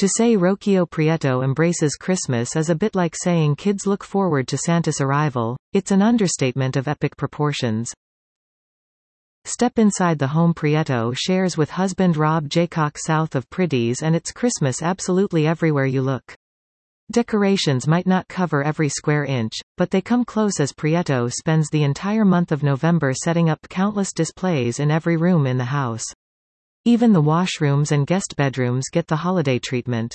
To say Rocio Prieto embraces Christmas is a bit like saying kids look forward to Santa's arrival. It's an understatement of epic proportions. Step inside the home Prieto shares with husband Rob Jaycock south of Pretty's, and it's Christmas absolutely everywhere you look. Decorations might not cover every square inch, but they come close as Prieto spends the entire month of November setting up countless displays in every room in the house. Even the washrooms and guest bedrooms get the holiday treatment.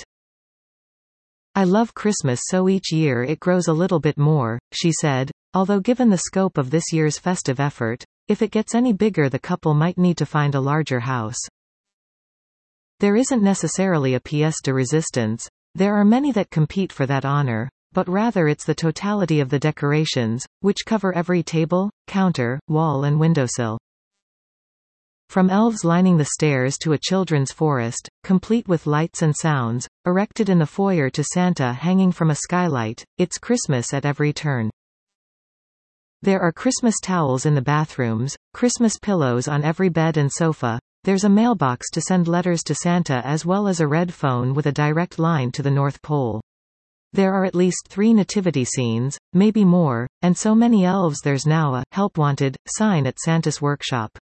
"I love Christmas so each year it grows a little bit more," she said, although given the scope of this year's festive effort, if it gets any bigger the couple might need to find a larger house. There isn't necessarily a pièce de résistance. There are many that compete for that honor, but rather it's the totality of the decorations, which cover every table, counter, wall and windowsill. From elves lining the stairs to a children's forest, complete with lights and sounds, erected in the foyer to Santa hanging from a skylight, it's Christmas at every turn. There are Christmas towels in the bathrooms, Christmas pillows on every bed and sofa. There's a mailbox to send letters to Santa as well as a red phone with a direct line to the North Pole. There are at least 3 nativity scenes, maybe more, and so many elves there's now a "Help Wanted" sign at Santa's workshop.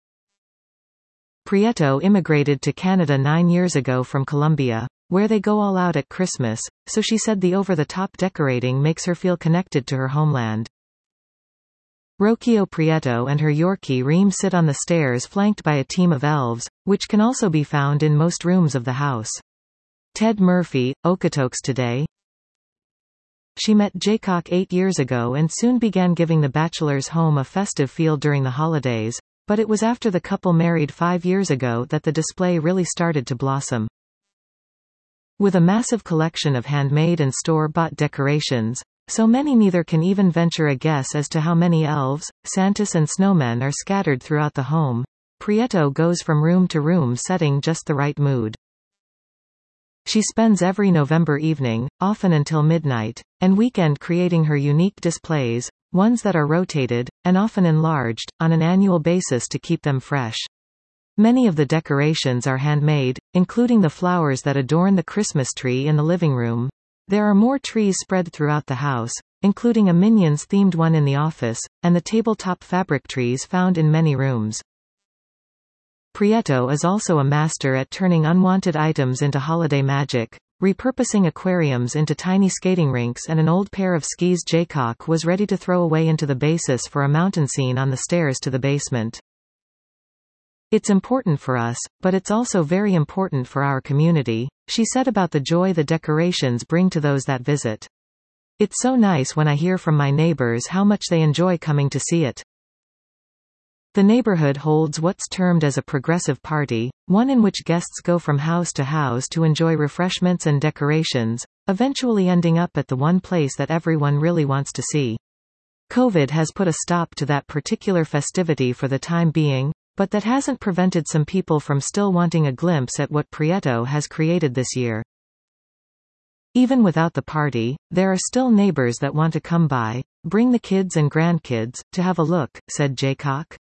Prieto immigrated to Canada 9 years ago from Colombia, where they go all out at Christmas, so she said the over-the-top decorating makes her feel connected to her homeland. Rocio Prieto and her Yorkie Reem sit on the stairs flanked by a team of elves, which can also be found in most rooms of the house. Ted Murphy, Okotoks today. She met Jaycock 8 years ago and soon began giving the bachelor's home a festive feel during the holidays, but it was after the couple married 5 years ago that the display really started to blossom. With a massive collection of handmade and store-bought decorations, so many neither can even venture a guess as to how many elves, Santas and snowmen are scattered throughout the home, Prieto goes from room to room setting just the right mood. She spends every November evening, often until midnight, and weekend creating her unique displays, ones that are rotated, and often enlarged, on an annual basis to keep them fresh. Many of the decorations are handmade, including the flowers that adorn the Christmas tree in the living room. There are more trees spread throughout the house, including a Minions-themed one in the office, and the tabletop fabric trees found in many rooms. Prieto is also a master at turning unwanted items into holiday magic, repurposing aquariums into tiny skating rinks, and an old pair of skis Jaycock was ready to throw away into the basis for a mountain scene on the stairs to the basement. "It's important for us, but it's also very important for our community," she said about the joy the decorations bring to those that visit. "It's so nice when I hear from my neighbors how much they enjoy coming to see it." The neighborhood holds what's termed as a progressive party, one in which guests go from house to house to enjoy refreshments and decorations, eventually ending up at the one place that everyone really wants to see. COVID has put a stop to that particular festivity for the time being, but that hasn't prevented some people from still wanting a glimpse at what Prieto has created this year. "Even without the party, there are still neighbors that want to come by, bring the kids and grandkids, to have a look," said Jaycock.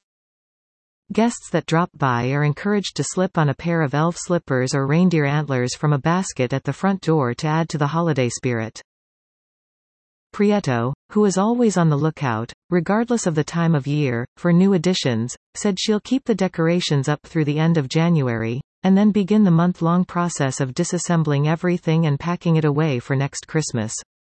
Guests that drop by are encouraged to slip on a pair of elf slippers or reindeer antlers from a basket at the front door to add to the holiday spirit. Prieto, who is always on the lookout, regardless of the time of year, for new additions, said she'll keep the decorations up through the end of January, and then begin the month-long process of disassembling everything and packing it away for next Christmas.